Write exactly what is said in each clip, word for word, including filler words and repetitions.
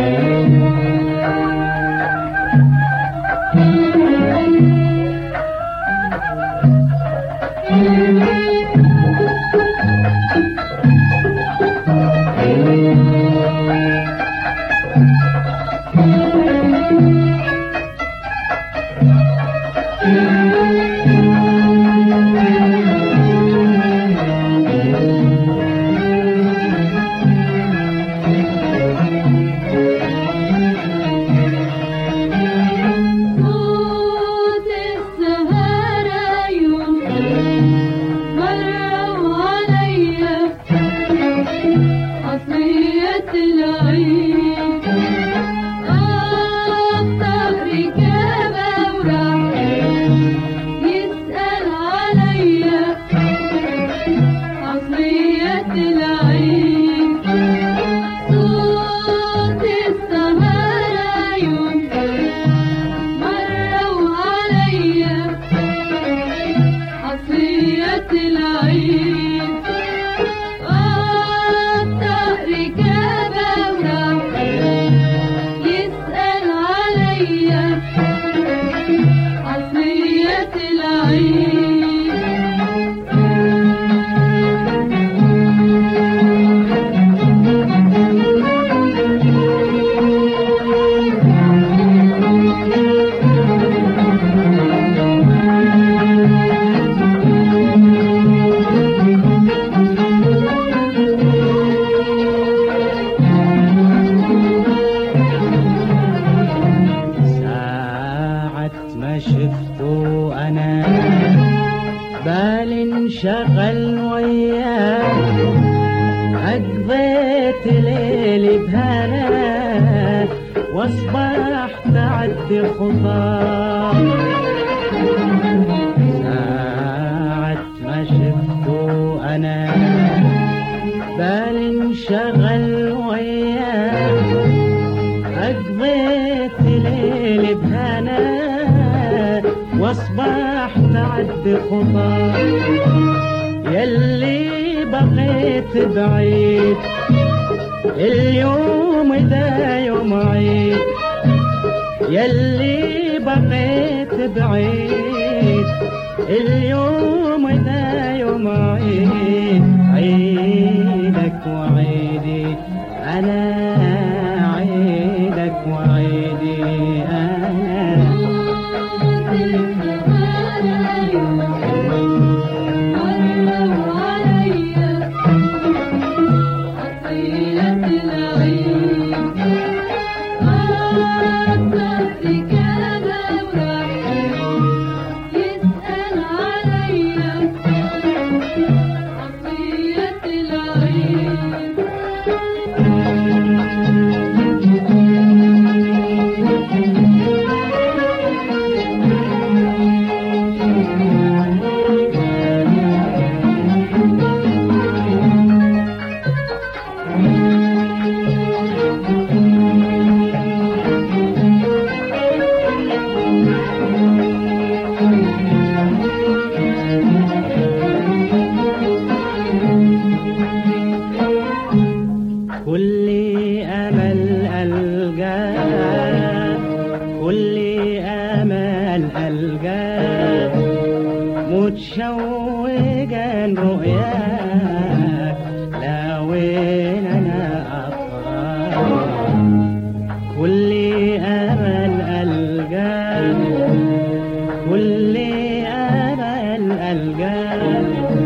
انشغل وياه أقضيت ليلي بهنا واصبحت أعد خطاه ساعة ما شفته أنا بالي انشغل وياه أقضيت ليلي بهنا واصبحت أعد خطاه يلي بقيت بعيد اليوم ده يوم عيد يلي بقيت بعيد اليوم ده يوم عيد عيدك وعيدي أنا عيدك وعيدي أنا كل أمل ألقاه كل أمل ألقاه متشوقا رؤياك لا وين أنا أطراه كل أمل ألقاه كل أمل ألقاه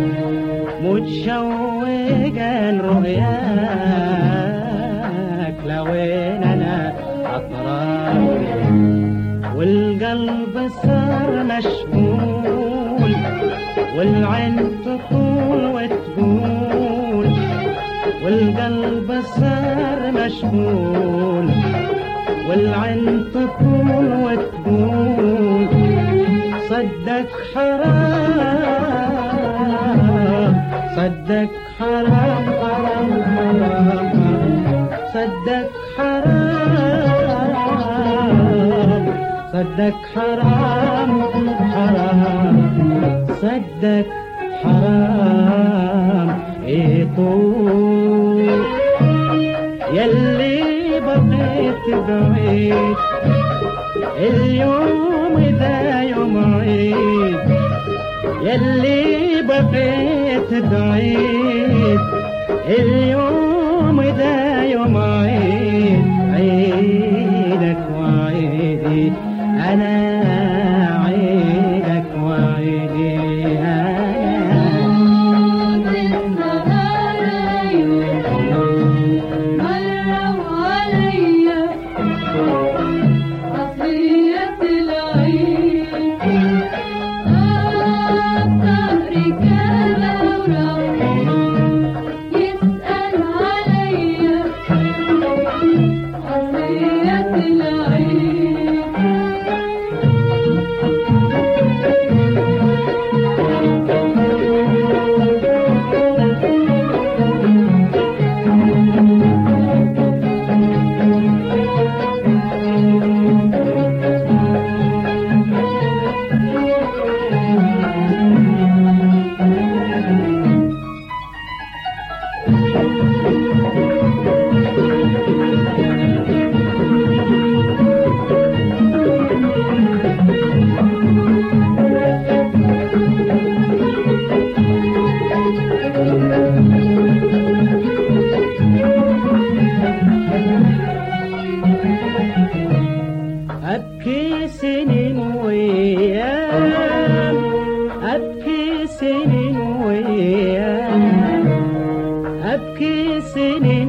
متشوقا رؤياك لوين أنا أطراه والقلب صار مشغول والعين تطول وتقول والقلب صار مشغول والعين تطول وتقول صدق حرام صدق حرام حرام حرام صدق حرام صدق حرام حرام صدق حرام ايه طول يلي بقيت بقيت بعيد، اليوم ده يوم عيد، يلي بقيت بعيد، اليوم ده يوم عيد، عيدك وعيدي أنا، عيدك وعيدي أنا. أبكي سنين وأيام، أبكي سنين وأيام، أبكي سنين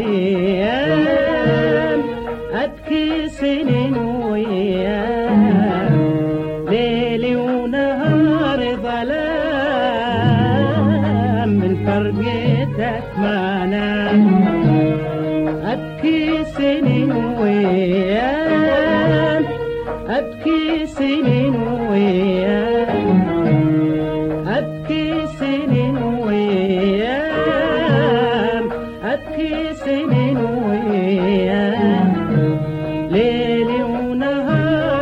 وأيام، أبكي سنين وأيام، ليلي ونهار ظلام من فرقتك ما أنام. أبكي سنين وأيام، أبكي سنين وأيام، أبكي سنين وأيام، أبكي سنين وأيام، ليلي ونهار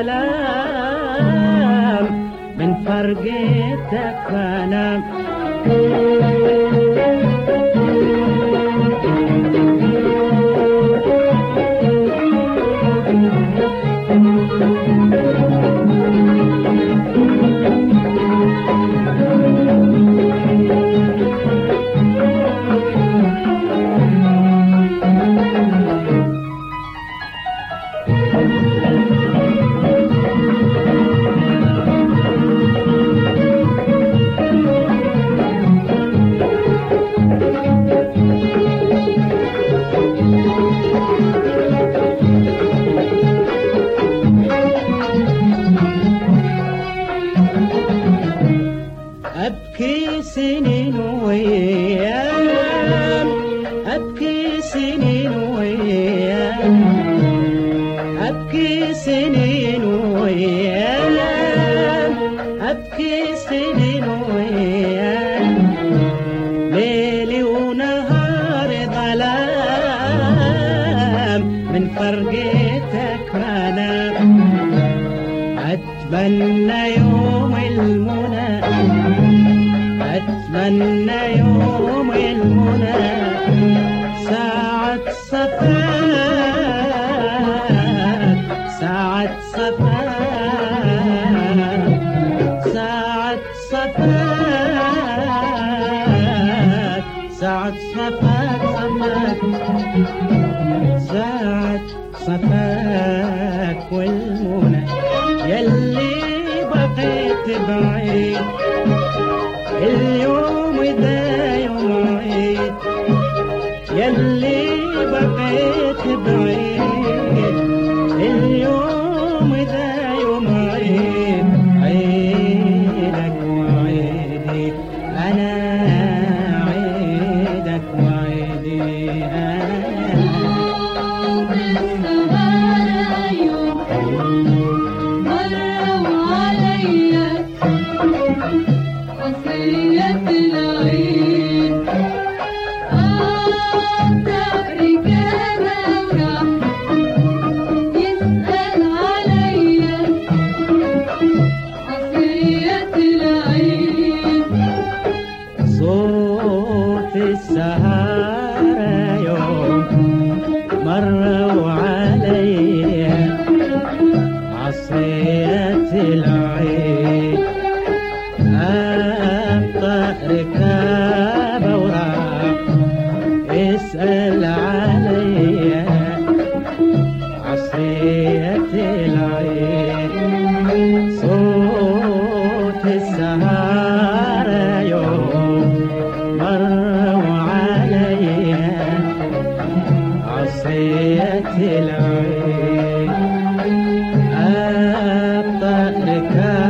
ظلام من فرقتك ما أنام. أبكي سنين وأيام، أبكي سنين وأيام، أبكي سنين وأيام، أبكي سنين وأيام، ليلي ونهار ظلام من فرقتك ما أنام. أتمنى يوم المنى، أتمنى يوم المنى، ساعة صفاك، ساعة صفاك، ساعة صفاك، ساعة صفاك، صفاك، ساعة صفاك والمنى، يلي بقيت بعيد، اليوم ده يوم عيد، يلي بقيت بعيد، اليوم ده يوم عيد، عيدك وعيدي أنا، عيدك وعيدي أنا. السهارة يوم مرة وعلى السهر يوم مروا علي عصية العين الطريق